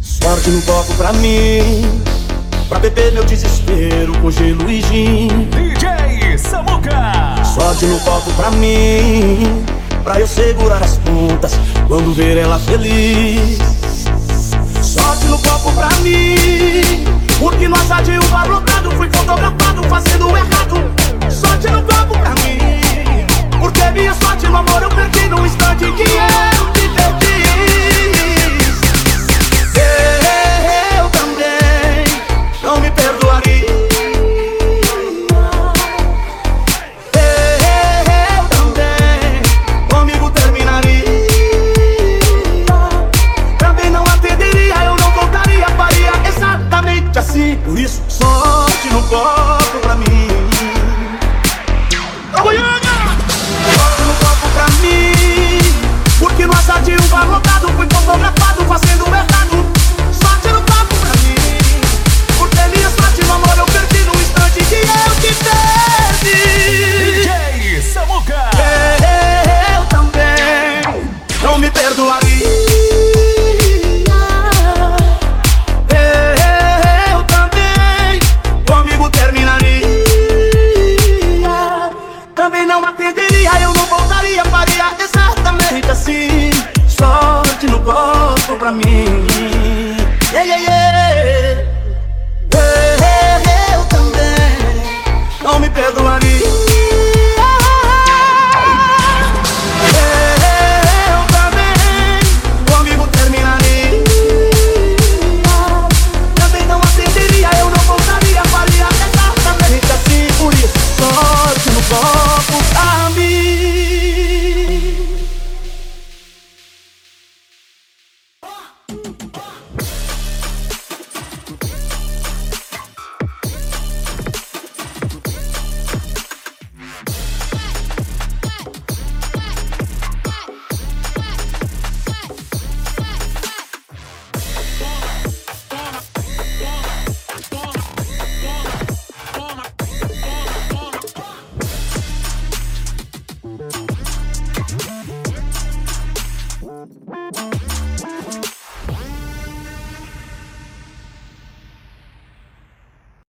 Sorte no copo pra mim, pra beber meu desespero com gelo e gin. DJ Samuca. Sorte no copo pra mim, pra eu segurar as pontas quando ver ela feliz. Sorte no copo pra mim, porque no azar de uva lotado fui fotografado fazendo errado. Sorte no copo pra mim, porque minha sorte no amor eu perdi no instante que eu te perdi. Eu também não me perdoaria. Eu também comigo terminaria. Também não atenderia, eu não voltaria, faria exatamente assim. Por isso, sorte no copo pra mim. Sorte no copo pra mim, porque no azar de uva lotado fui fotografado fazendo errado. Sorte no copo pra mim, porque minha sorte no amor eu perdi no instante que eu te perdi. DJ Samuca. Eu também não me perdoaria. Eu também comigo terminaria. Também não atenderia, eu não voltaria, faria exatamente assim. Sorte no copo pra mim. Yeah, yeah, yeah.